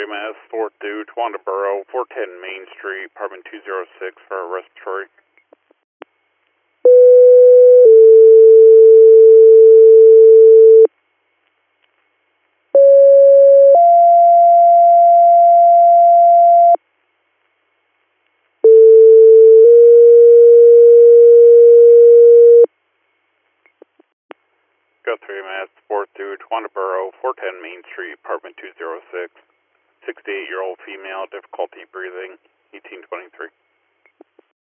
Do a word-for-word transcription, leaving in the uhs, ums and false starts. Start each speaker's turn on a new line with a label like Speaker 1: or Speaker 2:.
Speaker 1: three M S, four two, Twandaboro, four ten Main Street, apartment two oh six for a respiratory. Go three M S, four two, Twandaboro, four ten Main Street, apartment two oh six. sixty-eight-year-old female, difficulty breathing, eighteen twenty-three.